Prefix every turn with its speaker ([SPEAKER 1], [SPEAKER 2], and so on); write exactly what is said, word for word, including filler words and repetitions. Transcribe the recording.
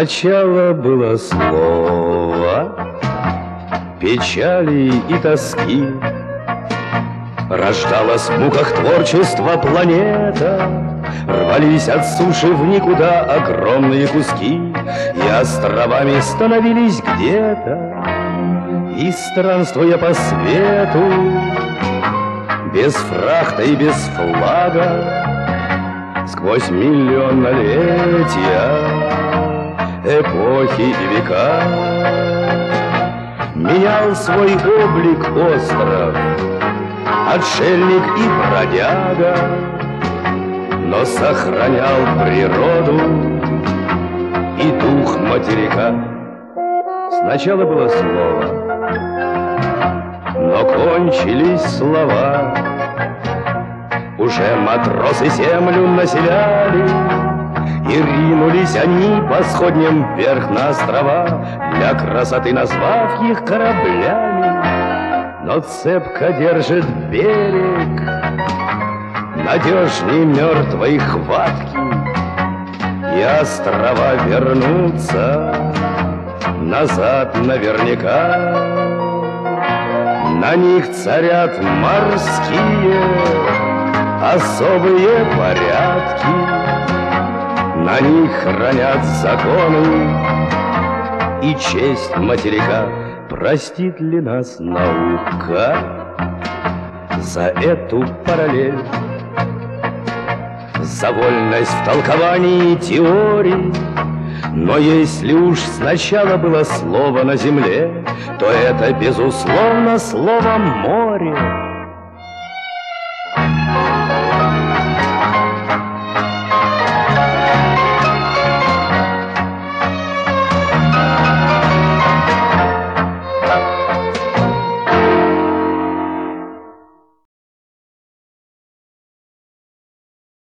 [SPEAKER 1] Сначала было слово печали и тоски, рождалась в муках творчества планета, рвались от суши в никуда огромные куски, и островами становились где-то, и странствуя по свету, без фрахта и без флага, сквозь миллионнолетия, эпохи и века, менял свой облик остров, отшельник и бродяга, но сохранял природу и дух материка. Сначала было слово, но кончились слова. Уже матросы землю населяли, и ринулись они по сходням вверх на острова, для красоты назвав их кораблями. Но цепко держит берег, надежней мертвой хватки, и острова вернутся назад наверняка. На них царят морские особые порядки, на них хранят законы и честь материка. Простит ли нас наука за эту параллель, за вольность в толковании теорий? Но если уж сначала было слово на земле, то это, безусловно, слово «море».